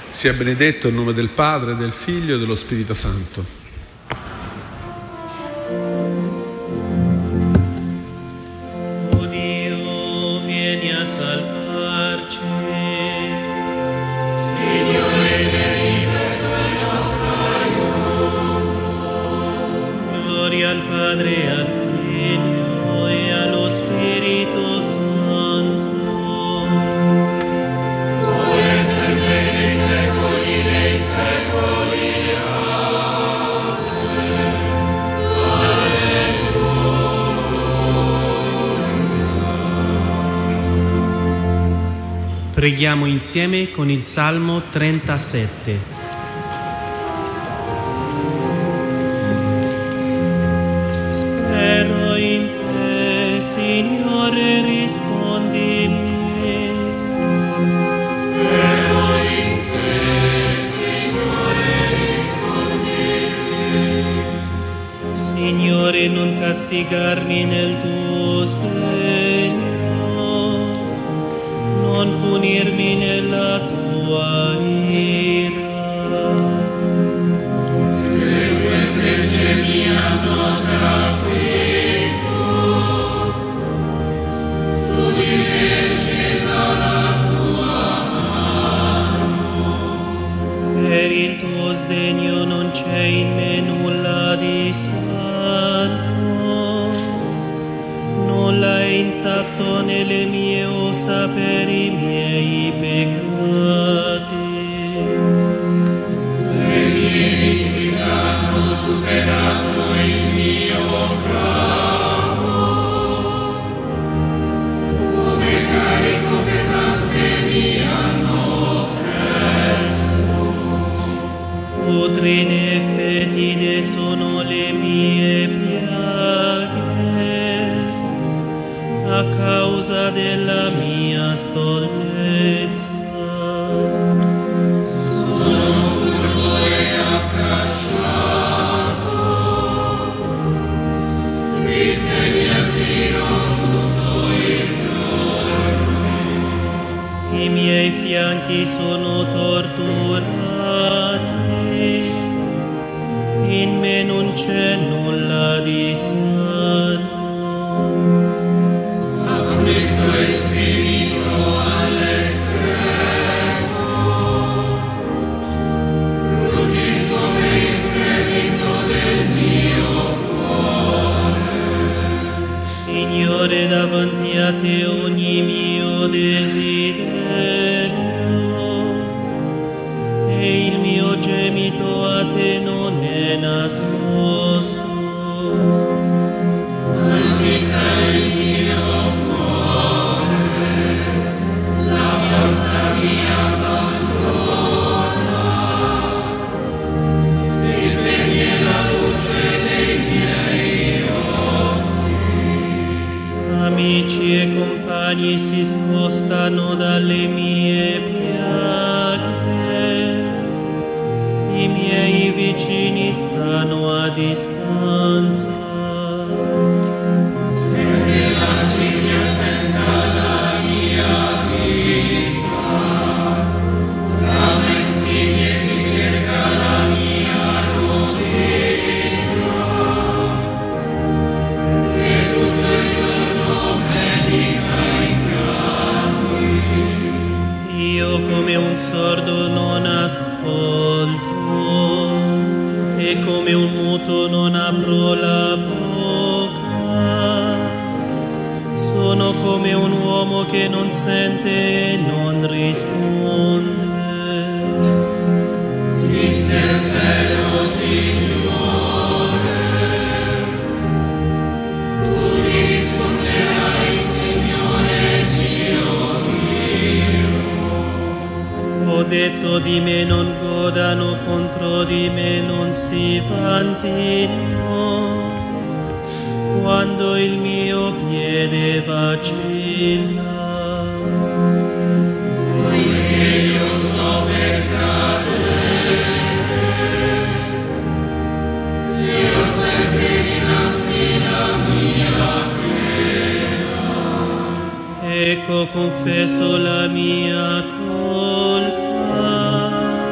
Sia benedetto il nome del Padre, del Figlio e dello Spirito Santo. O Dio, vieni a salvarci. Signore, vieni presso il nostro aiuto. Gloria al Padre e al Figlio e allo Spirito Santo. Preghiamo insieme con il Salmo 37. Spero in te, Signore, rispondimi. Spero in te, Signore, rispondimi. Signore, non castigarmi nel tuo sdegno, non punirmi nella tua ira. Le tue frecce mi hanno trafitto, su di me è scesa la tua mano. Per il tuo sdegno non c'è in me nulla di sano, nulla è intatto nelle mie ossa per i miei peccati. Le mie iniquità hanno superato il mio capo, come carico pesante mi hanno preso. Putrine e fetide sono le mie piaghe, a causa della mia stoltezza. Sono curvo e accasciato, triste mi aggiro tutto il giorno. I miei fianchi sono torturati, in me non c'è nulla di sano. Afflitto e sfinito all'estremo, ruggisco per il fremito del mio cuore. Signore, davanti a te ogni mio desiderio, e il mio gemito a te non è nascosto. Palpita il mio cuore, la forza mi abbandona, si spegne la luce dei miei occhi. Amici e compagni si scostano dalle mie piaghe, i miei vicini stanno a distanza. Perché lasci che attenda la mia vita, brama insigne chi cerca la mia rovina, che tutto il giorno predica inganni. Io come un sordo non ascolto, e come un muto non apro la bocca. Sono come un uomo che non sente e non risponde. Intercedo, Signore, tu mi risponderai, Signore Dio mio. Ho detto di me non godano, contro di me non si vantino, quando il mio piede vacilla. Poiché io sto per cadere, io ho sempre dinanzi la mia pena. Ecco, confesso la mia colpa,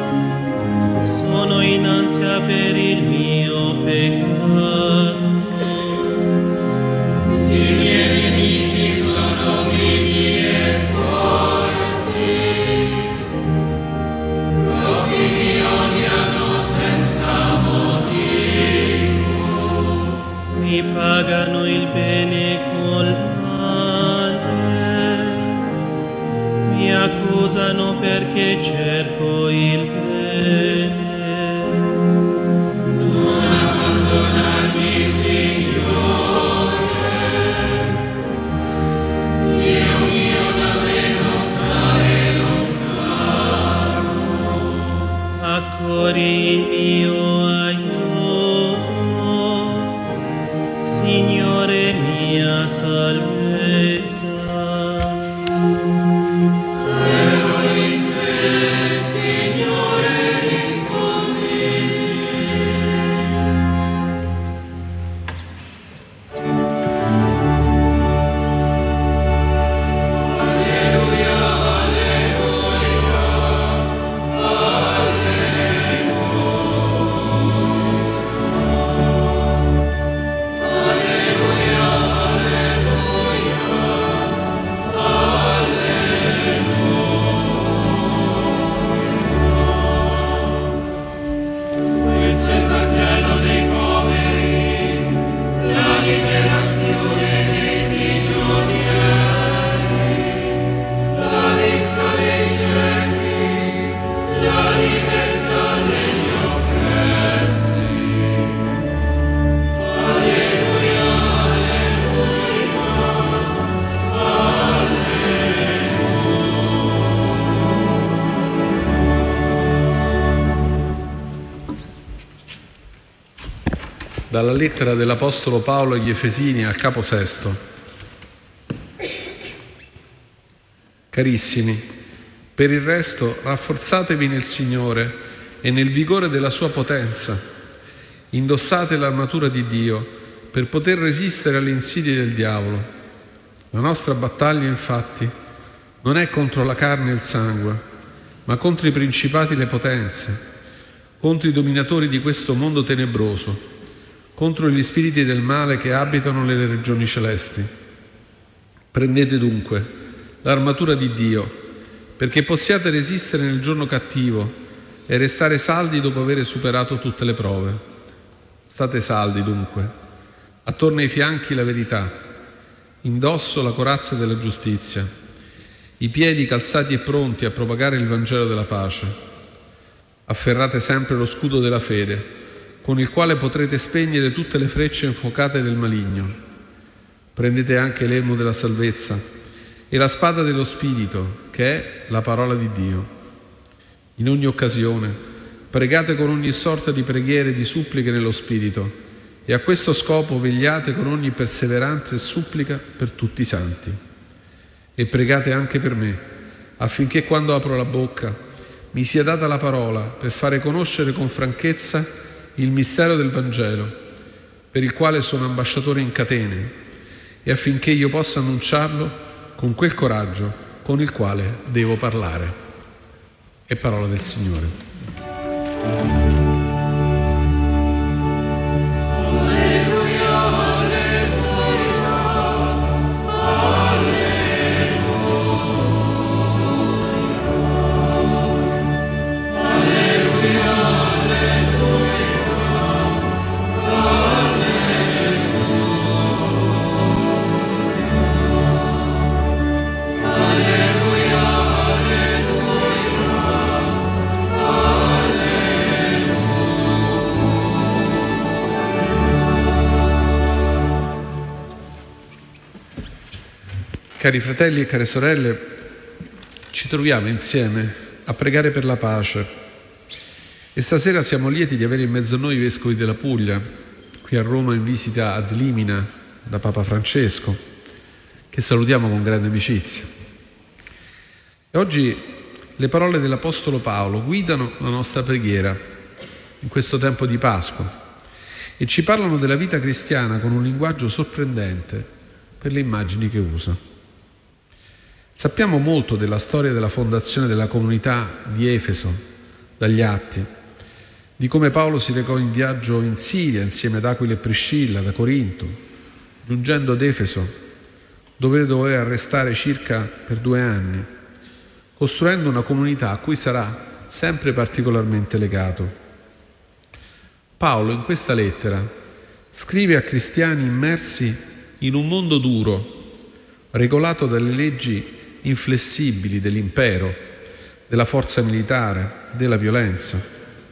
che cerco il bene. Non abbandonarmi, Signore, Dio mio, da me non stare lontano. Accogli il mio aiuto, Signore mia salvezza. Spero in te, Signore, rispondimi. Alleluia, alleluia, alleluia, questo è il Vangelo dei poveri, la liberazione dei prigionieri, la vista dei ciechi, la libertà degli oppressi. Alleluia, Dalla lettera dell'Apostolo Paolo agli Efesini al capo sesto. Carissimi, per il resto rafforzatevi nel Signore e nel vigore della sua potenza. Indossate l'armatura di Dio per poter resistere alle insidie del diavolo. La nostra battaglia, infatti, non è contro la carne e il sangue, ma contro i principati e le potenze, contro i dominatori di questo mondo tenebroso, contro gli spiriti del male che abitano nelle regioni celesti. Prendete dunque l'armatura di Dio, perché possiate resistere nel giorno cattivo e restare saldi dopo aver superato tutte le prove. State saldi dunque, attorno ai fianchi la verità, indosso la corazza della giustizia, i piedi calzati e pronti a propagare il Vangelo della pace. Afferrate sempre lo scudo della fede, con il quale potrete spegnere tutte le frecce infuocate del maligno. Prendete anche l'elmo della salvezza e la spada dello Spirito, che è la parola di Dio. In ogni occasione pregate con ogni sorta di preghiere e di suppliche nello Spirito, e a questo scopo vegliate con ogni perseveranza e supplica per tutti i santi. E pregate anche per me, affinché quando apro la bocca mi sia data la parola per fare conoscere con franchezza il mistero del Vangelo, per il quale sono ambasciatore in catene, e affinché io possa annunciarlo con quel coraggio con il quale devo parlare. È parola del Signore. Cari fratelli e care sorelle, ci troviamo insieme a pregare per la pace e stasera siamo lieti di avere in mezzo a noi i vescovi della Puglia, qui a Roma in visita ad Limina da Papa Francesco, che salutiamo con grande amicizia. E oggi le parole dell'Apostolo Paolo guidano la nostra preghiera in questo tempo di Pasqua e ci parlano della vita cristiana con un linguaggio sorprendente per le immagini che usa. Sappiamo molto della storia della fondazione della comunità di Efeso, dagli Atti, di come Paolo si recò in viaggio in Siria insieme ad Aquila e Priscilla da Corinto, giungendo ad Efeso, dove doveva restare circa per 2 anni, costruendo una comunità a cui sarà sempre particolarmente legato. Paolo in questa lettera scrive a cristiani immersi in un mondo duro, regolato dalle leggi inflessibili dell'impero, della forza militare, della violenza.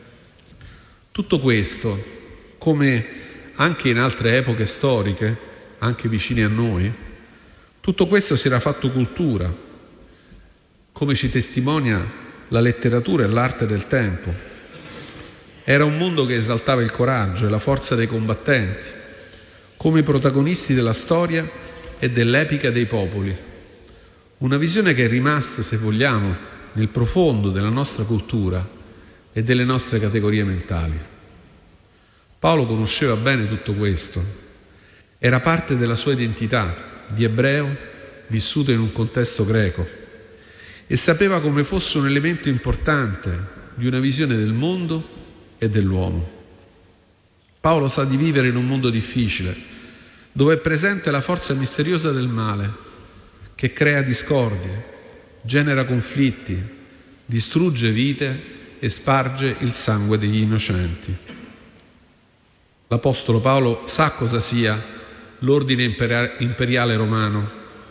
Tutto questo, come anche in altre epoche storiche, anche vicine a noi, tutto questo si era fatto cultura, come ci testimonia la letteratura e l'arte del tempo. Era un mondo che esaltava il coraggio e la forza dei combattenti, come protagonisti della storia e dell'epica dei popoli. Una visione che è rimasta, se vogliamo, nel profondo della nostra cultura e delle nostre categorie mentali. Paolo conosceva bene tutto questo. Era parte della sua identità di ebreo vissuto in un contesto greco e sapeva come fosse un elemento importante di una visione del mondo e dell'uomo. Paolo sa di vivere in un mondo difficile, dove è presente la forza misteriosa del male, che crea discordie, genera conflitti, distrugge vite e sparge il sangue degli innocenti. L'Apostolo Paolo sa cosa sia l'ordine imperiale romano.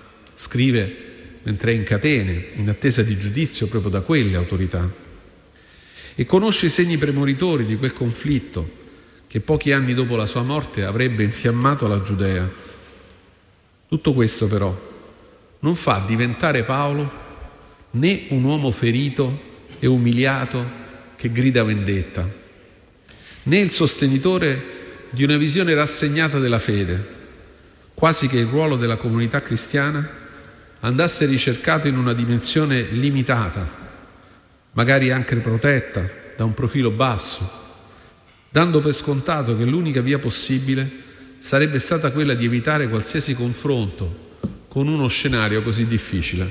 Scrive mentre è in catene, in attesa di giudizio proprio da quelle autorità. E conosce i segni premonitori di quel conflitto che pochi anni dopo la sua morte avrebbe infiammato la Giudea. Tutto questo però non fa diventare Paolo né un uomo ferito e umiliato che grida vendetta, né il sostenitore di una visione rassegnata della fede, quasi che il ruolo della comunità cristiana andasse ricercato in una dimensione limitata, magari anche protetta da un profilo basso, dando per scontato che l'unica via possibile sarebbe stata quella di evitare qualsiasi confronto con uno scenario così difficile.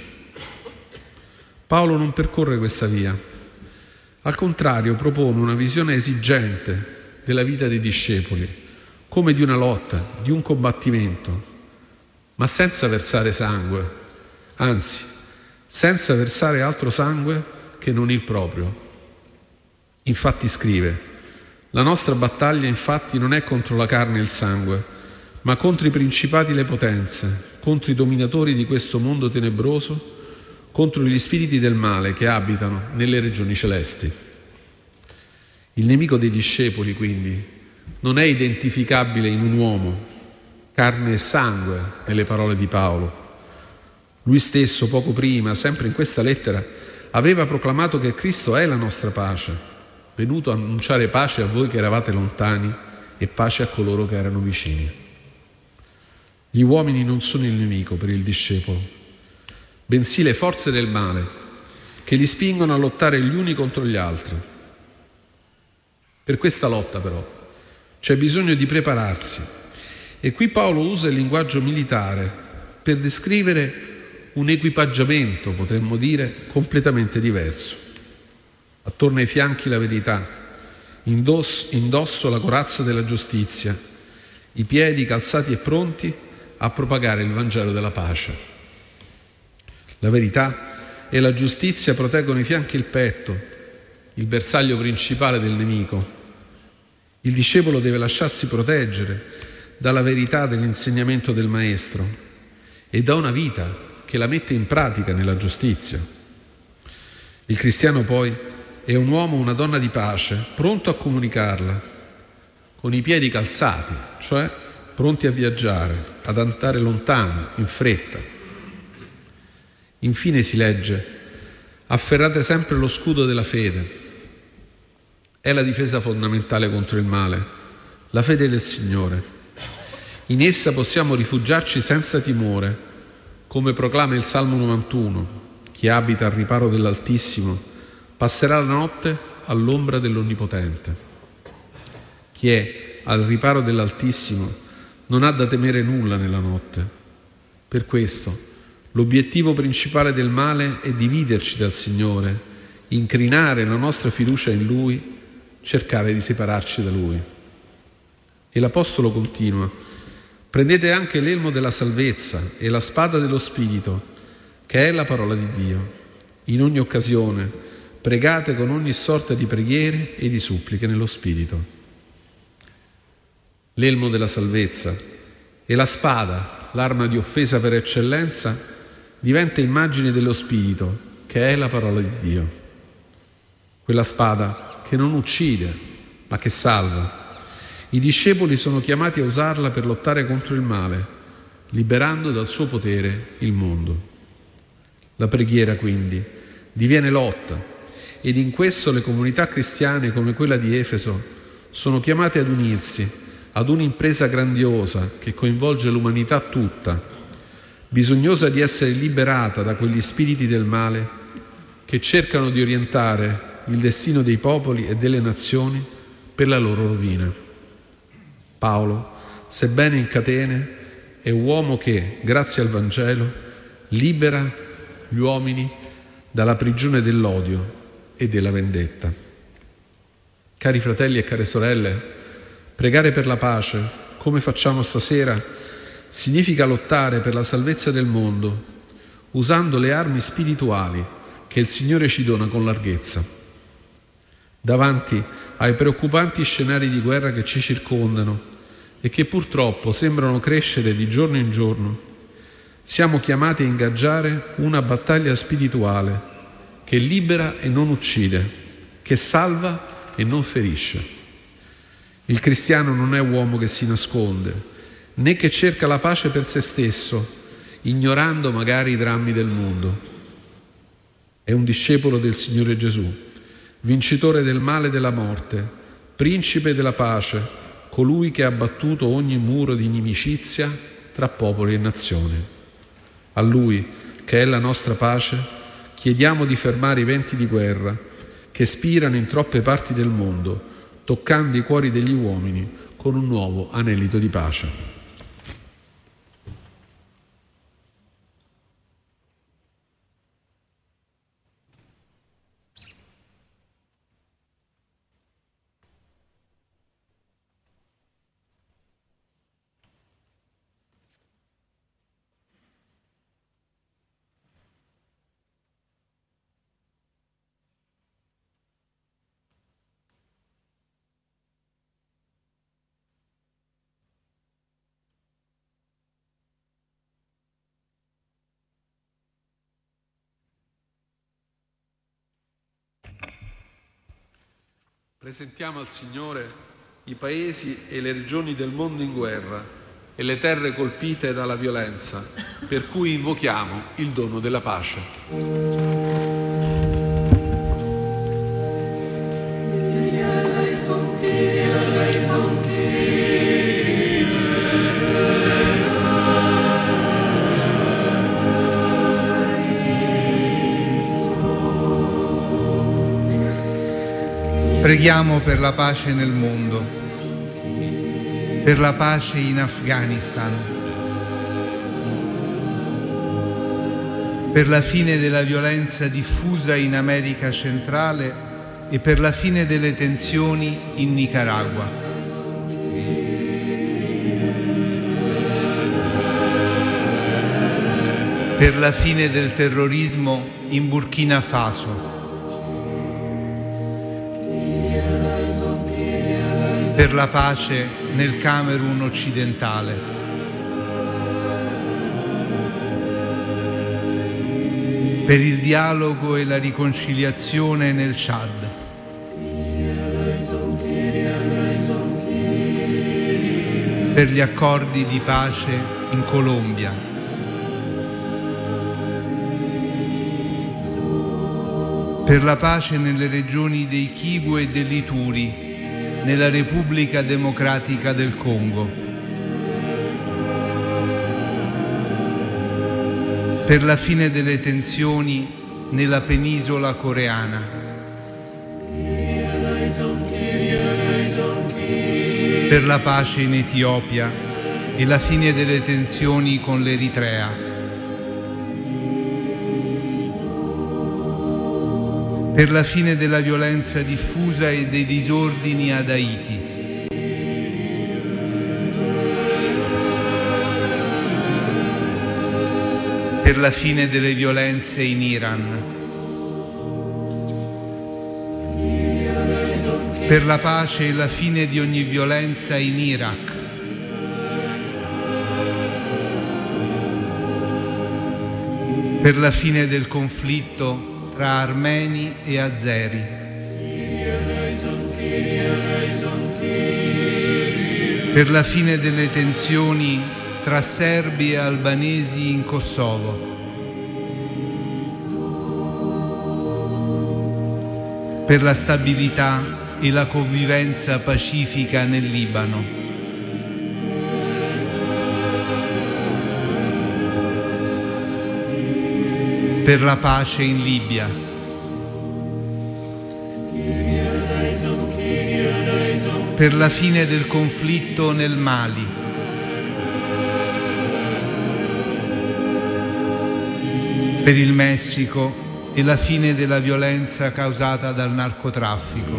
Paolo non percorre questa via. Al contrario, propone una visione esigente della vita dei discepoli, come di una lotta, di un combattimento, ma senza versare sangue, anzi, senza versare altro sangue che non il proprio. Infatti scrive: la nostra battaglia infatti non è contro la carne e il sangue, ma contro i principati e le potenze, contro i dominatori di questo mondo tenebroso, contro gli spiriti del male che abitano nelle regioni celesti. Il nemico dei discepoli, quindi, non è identificabile in un uomo, carne e sangue, nelle parole di Paolo. Lui stesso, poco prima, sempre in questa lettera, aveva proclamato che Cristo è la nostra pace, venuto a annunciare pace a voi che eravate lontani e pace a coloro che erano vicini. Gli uomini non sono il nemico per il discepolo, bensì le forze del male che li spingono a lottare gli uni contro gli altri. Per questa lotta, però, c'è bisogno di prepararsi e qui Paolo usa il linguaggio militare per descrivere un equipaggiamento, potremmo dire, completamente diverso. Attorno ai fianchi la verità, indosso la corazza della giustizia, i piedi calzati e pronti a propagare il Vangelo della pace. La verità e la giustizia proteggono i fianchi e il petto, il bersaglio principale del nemico. Il discepolo deve lasciarsi proteggere dalla verità dell'insegnamento del Maestro e da una vita che la mette in pratica nella giustizia. Il cristiano poi è un uomo o una donna di pace, pronto a comunicarla, con i piedi calzati, cioè pronti a viaggiare, ad andare lontano, in fretta. Infine si legge: afferrate sempre lo scudo della fede. È la difesa fondamentale contro il male, la fede del Signore. In essa possiamo rifugiarci senza timore, come proclama il Salmo 91, chi abita al riparo dell'Altissimo passerà la notte all'ombra dell'Onnipotente. Chi è al riparo dell'Altissimo non ha da temere nulla nella notte. Per questo l'obiettivo principale del male è dividerci dal Signore, incrinare la nostra fiducia in Lui, cercare di separarci da Lui. E l'Apostolo continua: prendete anche l'elmo della salvezza e la spada dello Spirito, che è la parola di Dio. In ogni occasione pregate con ogni sorta di preghiere e di suppliche nello Spirito. L'elmo della salvezza e la spada, l'arma di offesa per eccellenza, diventa immagine dello Spirito, che è la parola di Dio. quella spada che non uccide, ma che salva. I discepoli sono chiamati a usarla per lottare contro il male, liberando dal suo potere il mondo. La preghiera, quindi, diviene lotta, ed in questo le comunità cristiane come quella di Efeso sono chiamate ad unirsi ad un'impresa grandiosa che coinvolge l'umanità tutta, bisognosa di essere liberata da quegli spiriti del male che cercano di orientare il destino dei popoli e delle nazioni per la loro rovina. Paolo, sebbene in catene, è uomo che, grazie al Vangelo, libera gli uomini dalla prigione dell'odio e della vendetta. Cari fratelli e care sorelle, pregare per la pace, come facciamo stasera, significa lottare per la salvezza del mondo, usando le armi spirituali che il Signore ci dona con larghezza. Davanti ai preoccupanti scenari di guerra che ci circondano e che purtroppo sembrano crescere di giorno in giorno, siamo chiamati a ingaggiare una battaglia spirituale che libera e non uccide, che salva e non ferisce. Il cristiano non è uomo che si nasconde, né che cerca la pace per se stesso, ignorando magari i drammi del mondo. È un discepolo del Signore Gesù, vincitore del male e della morte, principe della pace, colui che ha abbattuto ogni muro di inimicizia tra popoli e nazioni. A Lui, che è la nostra pace, chiediamo di fermare i venti di guerra che spirano in troppe parti del mondo, toccando i cuori degli uomini con un nuovo anelito di pace. Presentiamo al Signore i paesi e le regioni del mondo in guerra e le terre colpite dalla violenza, per cui invochiamo il dono della pace. Preghiamo per la pace nel mondo, per la pace in Afghanistan, per la fine della violenza diffusa in America centrale e per la fine delle tensioni in Nicaragua. Per la fine del terrorismo in Burkina Faso. Per la pace nel Camerun occidentale. Per il dialogo e la riconciliazione nel Chad. Per gli accordi di pace in Colombia. Per la pace nelle regioni dei Kivu e dell'Ituri, nella Repubblica Democratica del Congo. Per la fine delle tensioni nella penisola coreana. Per la pace in Etiopia e la fine delle tensioni con l'Eritrea. Per la fine della violenza diffusa e dei disordini ad Haiti. Per la fine delle violenze in Iran. Per la pace e la fine di ogni violenza in Iraq. Per la fine del conflitto tra armeni e azeri. Per la fine delle tensioni tra serbi e albanesi in Kosovo. Per la stabilità e la convivenza pacifica nel Libano. Per la pace in Libia. Per la fine del conflitto nel Mali. Per il Messico e la fine della violenza causata dal narcotraffico.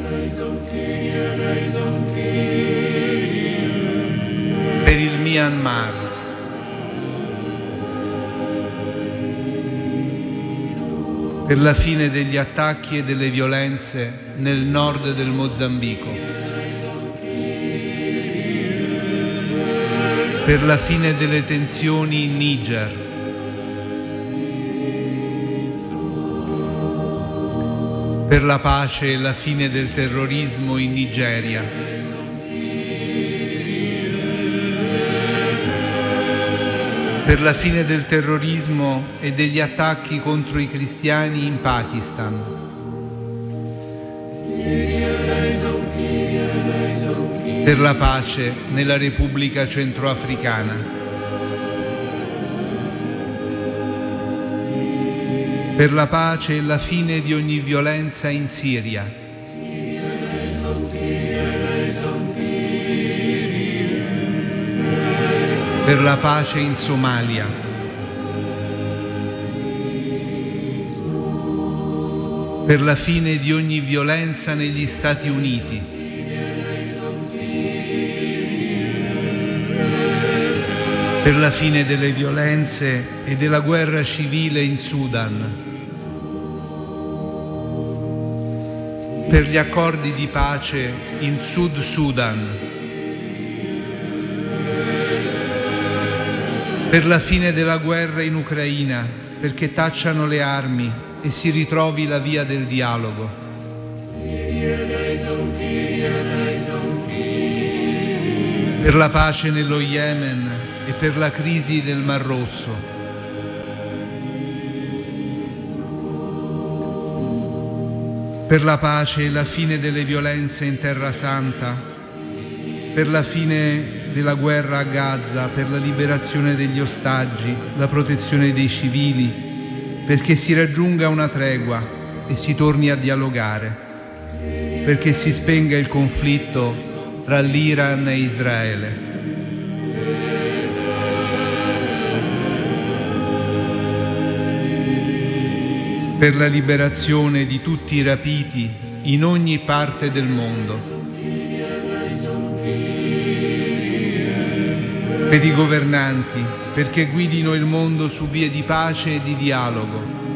Per il Myanmar. Per la fine degli attacchi e delle violenze nel nord del Mozambico. Per la fine delle tensioni in Niger. Per la pace e la fine del terrorismo in Nigeria. Per la fine del terrorismo e degli attacchi contro i cristiani in Pakistan. Per la pace nella Repubblica Centroafricana. Per la pace e la fine di ogni violenza in Siria. Per la pace in Somalia. Per la fine di ogni violenza negli Stati Uniti. Per la fine delle violenze e della guerra civile in Sudan. Per gli accordi di pace in Sud Sudan. Per la fine della guerra in Ucraina, perché tacciano le armi e si ritrovi la via del dialogo. Per la pace nello Yemen e per la crisi del Mar Rosso. Per la pace e la fine delle violenze in Terra Santa, per la fine della guerra a Gaza, per la liberazione degli ostaggi, la protezione dei civili, perché si raggiunga una tregua e si torni a dialogare, perché si spenga il conflitto tra l'Iran e Israele. Per la liberazione di tutti i rapiti in ogni parte del mondo. Per i governanti, perché guidino il mondo su vie di pace e di dialogo.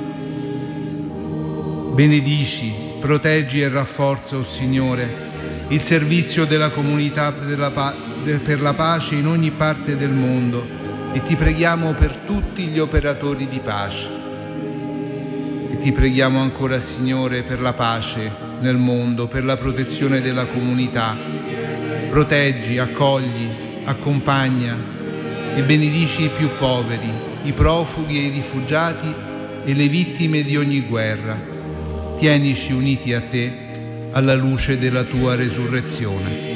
Benedici, proteggi e rafforza, o Signore, il servizio della comunità per la pace in ogni parte del mondo e ti preghiamo per tutti gli operatori di pace. E ti preghiamo ancora, Signore, per la pace nel mondo, per la protezione della comunità. Proteggi, accogli, accompagna e benedici i più poveri, i profughi e i rifugiati e le vittime di ogni guerra. Tienici uniti a te alla luce della tua resurrezione.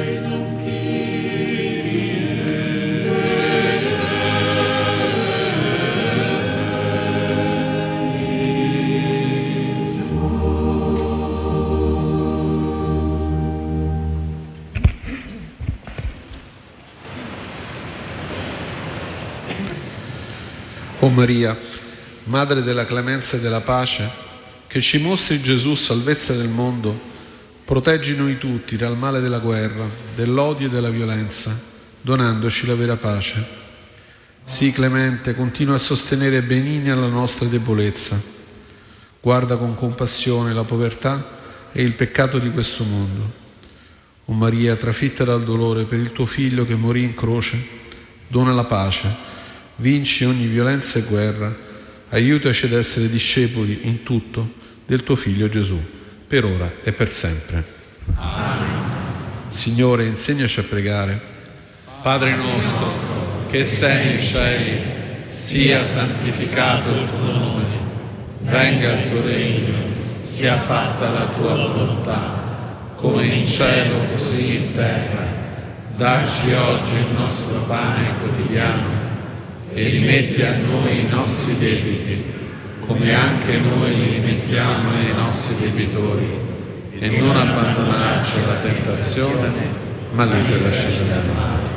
O Maria, Madre della clemenza e della pace, che ci mostri Gesù, salvezza del mondo, proteggi noi tutti dal male della guerra, dell'odio e della violenza, donandoci la vera pace. Sii clemente, continua a sostenere benigna la nostra debolezza. Guarda con compassione la povertà e il peccato di questo mondo. O Maria, trafitta dal dolore per il tuo Figlio che morì in croce, dona la pace. Vinci ogni violenza e guerra, aiutaci ad essere discepoli in tutto del tuo Figlio Gesù. per ora e per sempre. Amen. Signore, insegnaci a pregare. Padre nostro, che sei nei cieli, sia santificato il tuo nome. Venga il tuo regno, sia fatta la tua volontà, come in cielo così in terra. Dacci oggi il nostro pane quotidiano e rimetti a noi i nostri debiti, come anche noi li rimettiamo ai nostri debitori, e non abbandonarci alla tentazione, ma liberaci dal male.